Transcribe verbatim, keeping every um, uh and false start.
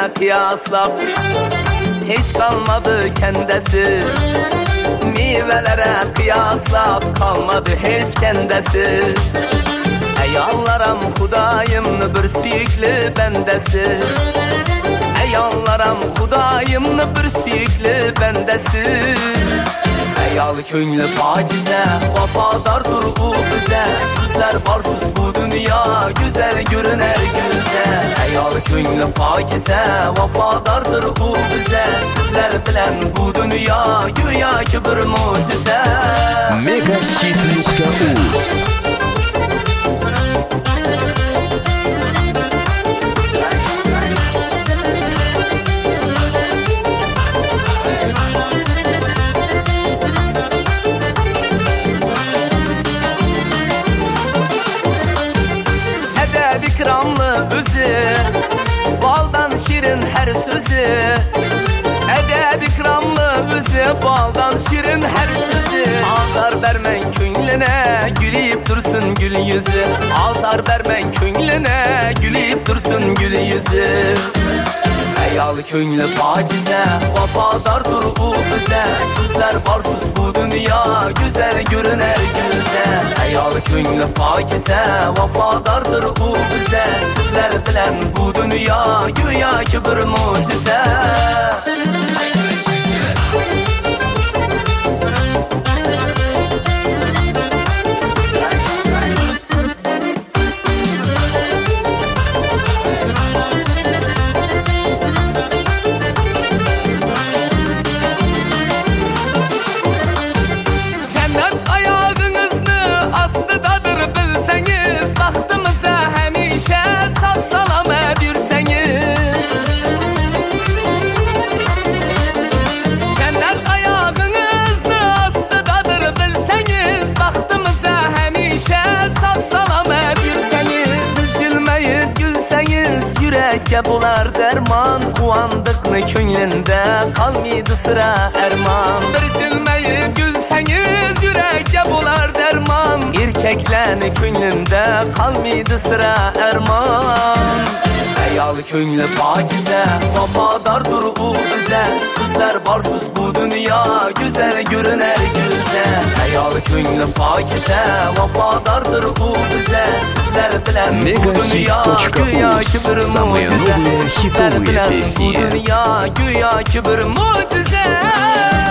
kıyaslap hiç kalmadı kendisi. Meyvelere kıyaslap kalmadı hiç kendisi. Ey Allah'ım Hudayım bir suyuklu bendesi. Ey Allah'ım Hudayım bir suyuklu bendesi. Eyal köngli pakize vafadardır u bize. Sizler varsız bu dünya güzel görüner güzel. Eyal köngli pakize vafadardır u bize. Sizler bilen bu dünya güya ki bir mucize. Megahit nokta uz İkramlı özü, baldan şirin her sözü. Edeb ikramlı özü, baldan şirin her sözü. Azar vermen könlüne, gülüyüp dursun gül yüzü. Azar vermen könlüne, gülüyüp dursun gül yüzü. Eyal köngli pakize vafadardır u bize. Sizler varsız bu dünya güzel görüner güzel. Eyal köngli pakize vafadardır u bize. Sizler bilen bu dünya güya ki bir mucize. Yürekке bular derman, uandıklı könlünde kalmaydı sıra erman. Bir silmeyip gülseniz yürekке bular derman, erkeklerin könlünde kalmaydı sıra erman. Eyal köngli pakize vafadardır u bize. Sizler varsız bu dünya güzel görüner güzel. Eyal köngli pakize vafadardır u bize. Sizler bilen bu dünya güya ki bir mucize. Sizler bilen bu dünya güya ki bir mucize.